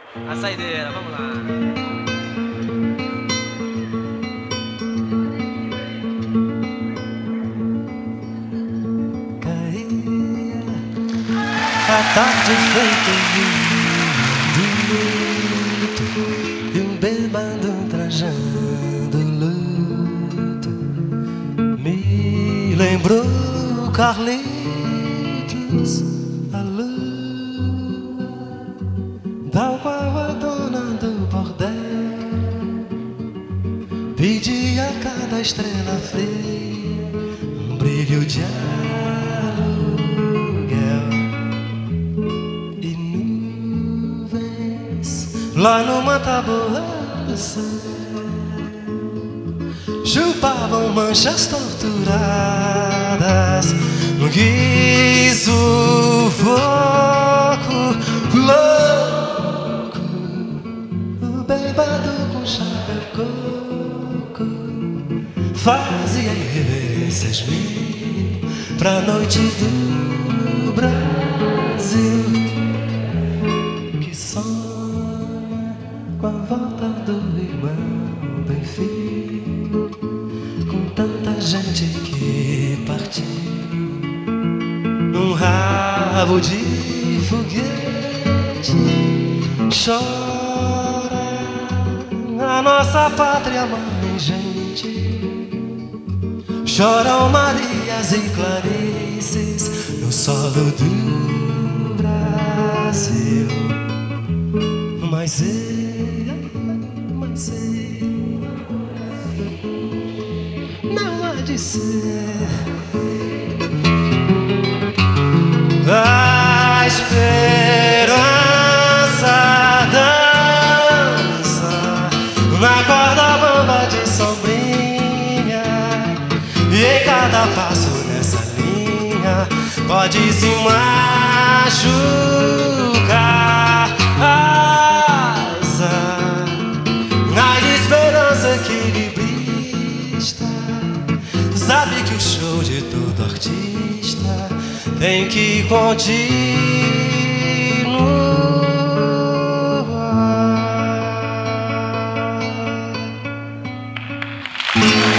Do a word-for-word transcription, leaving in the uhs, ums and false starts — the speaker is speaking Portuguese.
A saideira, vamos lá. Caía a tarde feita vinho do luto, e um bêbado trajando luto me lembrou Carlitos, a lua, tal qual a dona do bordel pedia a cada estrela fria um brilho de aluguel. E nuvens lá numa tábua do céu chupavam manchas torturadas no guiso foco louco. O bêbado com chapéu coco fazia reverências mil pra noite do Brasil, que sonha com a volta do irmão bem filho, com tanta gente que partiu num rabo de foguete. Chora a nossa pátria, mãe, gente. Choram Marias e Clarices no solo do Brasil. Mas eu, mas eu, não há de ser. A esperança dança na corda bamba de sombrinha, e em cada passo nessa linha pode se machucar a asa. A esperança equilibrista sabe que o show de todo artista tem que continuar.